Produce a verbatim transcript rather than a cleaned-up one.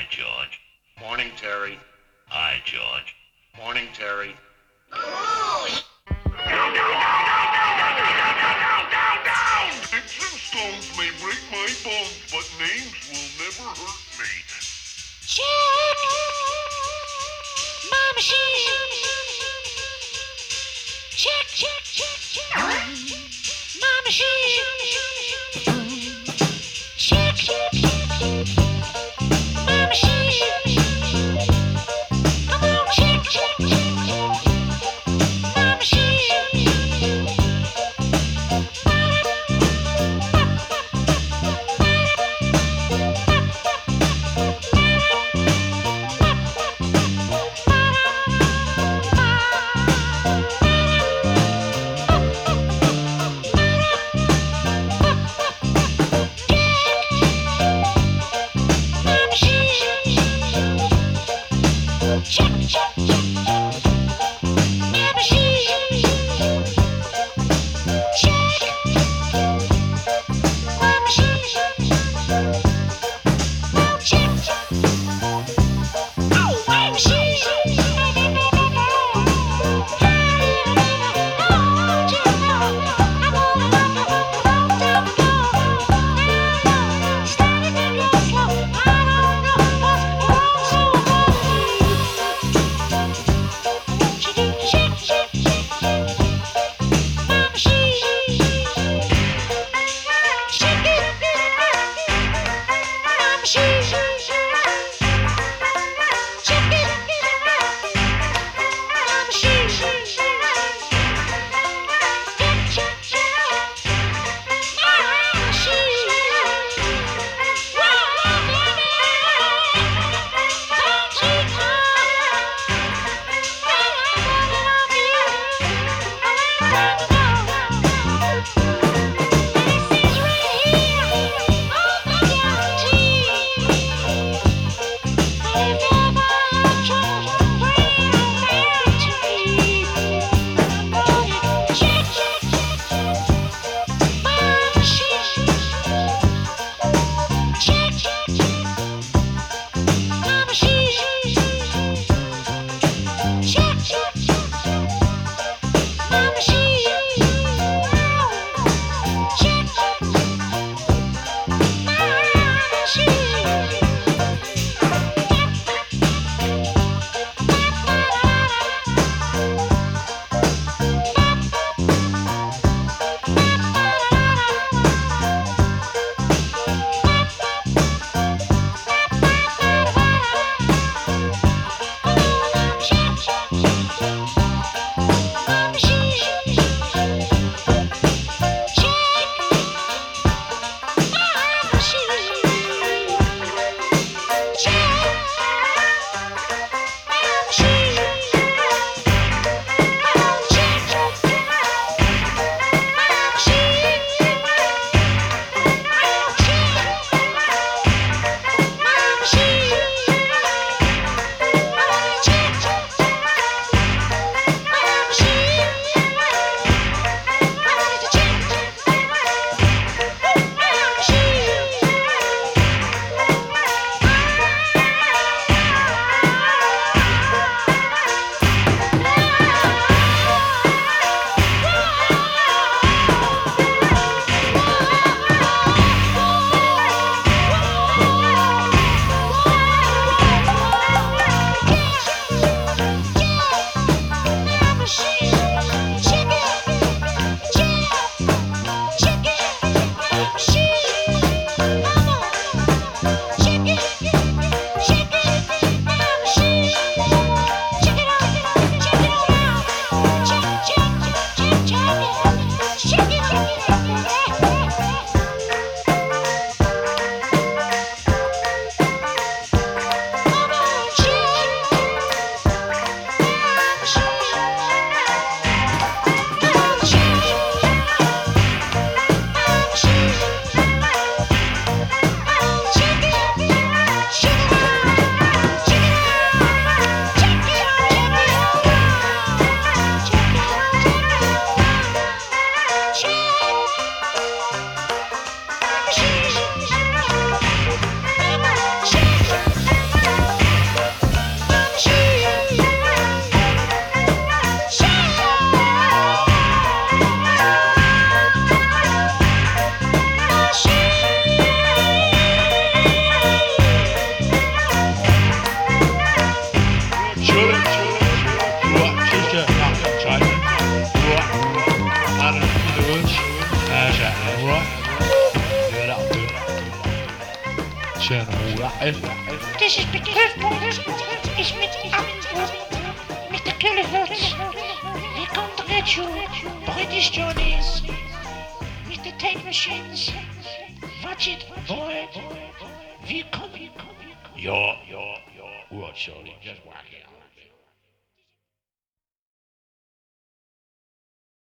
Hi, George. Morning, Terry. Hi, George. Morning, Terry. Sticks and stones may break my bones, but names will never hurt me. Check! My machine! Check, check, check, check! My machine! Check, check, check, check! My machine! Come on, check, check, check, check! My machine! channel live. This is Mister Curveball. Is met Apple. Mister Kilohertz. We come to get you. British Johnnies. Mister Tape Machines. Watch it, boy. We come. Ja, ja, ja. Oerhört Charlie. Just whack it.